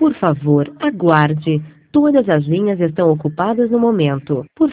Por favor, aguarde. Todas as linhas estão ocupadas no momento. Por